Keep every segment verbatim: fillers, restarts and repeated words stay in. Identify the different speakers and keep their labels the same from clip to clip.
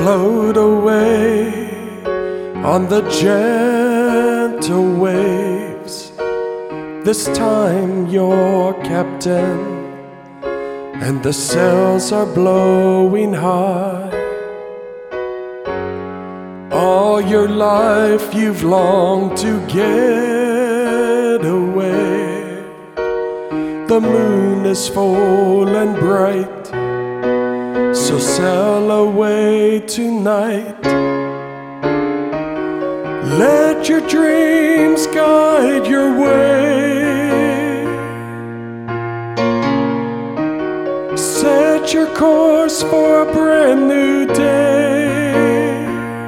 Speaker 1: Float away on the gentle waves. This time you're captain, and the sails are blowing high. All your life you've longed to get away. The moon is full and bright, so sail away tonight. Let your dreams guide your way. Set your course for a brand new day.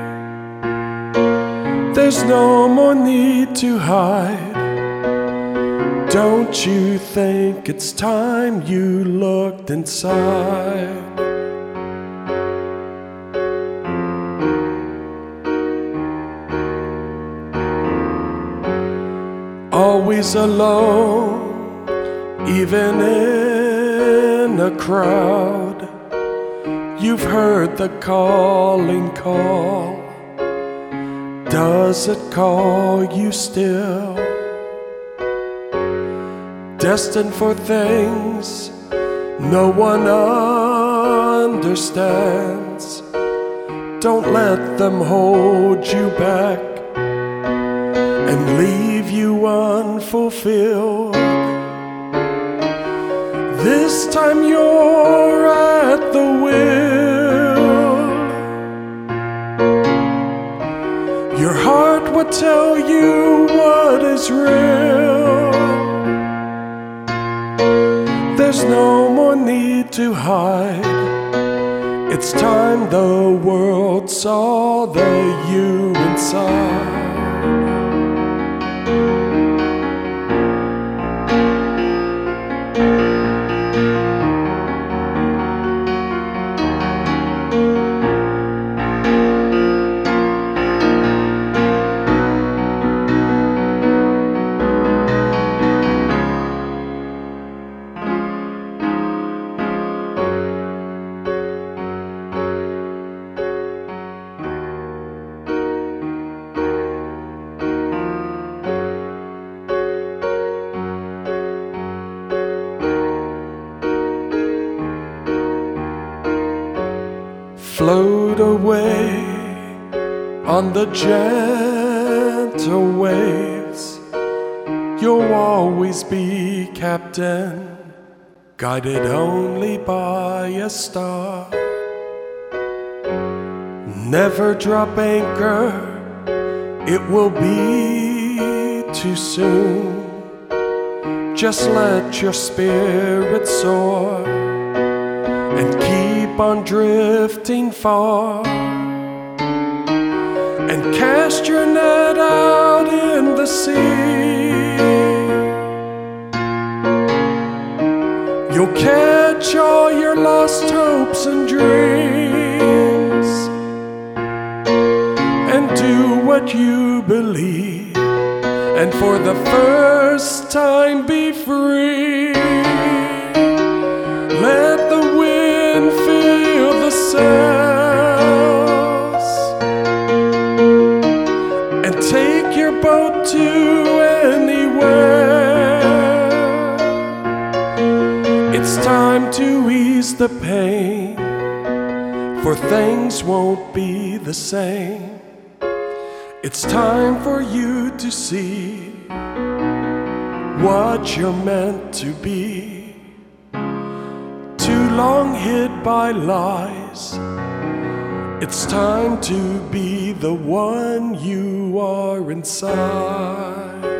Speaker 1: There's no more need to hide. Don't you think it's time you looked inside? Always alone, even in a crowd. You've heard the calling call. Does it call you still? Destined for things no one understands. Don't let them hold you back and leave you unfulfilled. This time you're at the wheel. Your heart will tell you what is real. There's no more need to hide. It's time the world saw the you inside. Float away on the gentle waves. You'll always be captain, guided only by a star. Never drop anchor, it will be too soon. Just let your spirit soar and keep on drifting far, and cast your net out in the sea. You'll catch all your lost hopes and dreams, and do what you believe, and for the first time be free. Let the wind fill the sails and take your boat to anywhere. It's time to ease the pain, for things won't be the same. It's time for you to see what you're meant to be. Too long hid by lies. It's time to be the one you are inside.